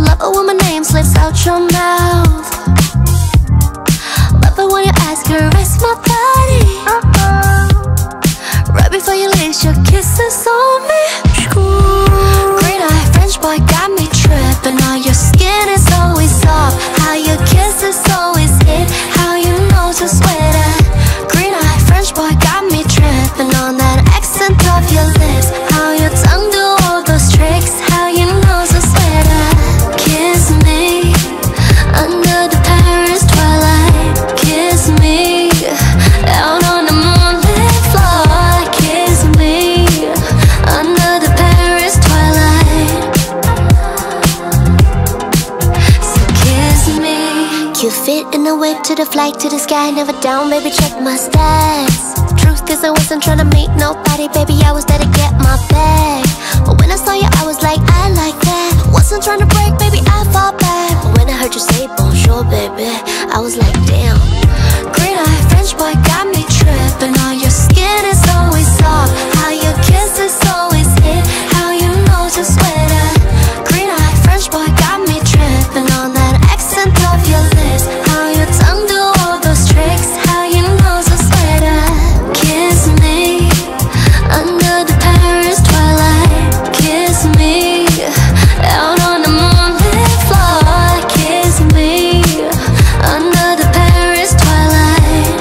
love it when my name slips out your mouth. Love it when your eyes caress my body. Right before you leave, your kisses on me. Green eye French boy got me tripping. How your skin is always soft, how your kisses always hit, how your nose is sweater. Green eye French boy got me tripping on that accent of your lips, how your tongue do all those tricks, how your nose is sweater. Kiss me under the Paris twilight. Kiss me out on the moonlit floor. Kiss me under the Paris twilight. So kiss me. Cute fit in the whip to the flight to the sky, never down, baby, check my stats. Truth is I wasn't tryna meet nobody, baby, I was there to get my bag. But when I saw you, I was like, I like that. Wasn't tryna break, baby, I fall back. But when I heard you say bonjour, baby, I was like, damn. Green eye French boy got me tripping. All your skin is always soft, how your kisses always hit, how your nose is sweater. Green eye French boy got me tripping on that accent of your lips, how your tongue do all those tricks, how your nose is sweater. Kiss me under the Paris twilight. Kiss me out on the moonlit floor. Kiss me under the Paris twilight.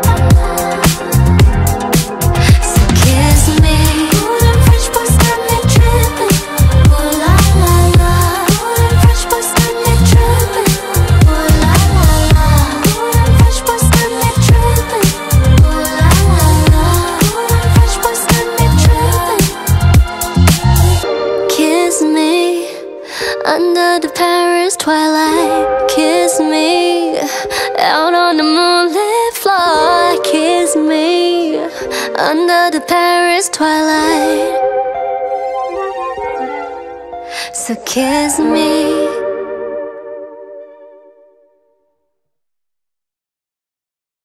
So kiss me. Ooh, them French boys got me tripping. Ooh la la la. Ooh, them French boys got me tripping. Ooh la la la. Ooh, them French boys got me tripping. Ooh la la la. Ooh, them French boys got me tripping. Kiss me under the Paris twilight. Kiss me out on the moonlit floor. Kiss me under the Paris twilight. So kiss me.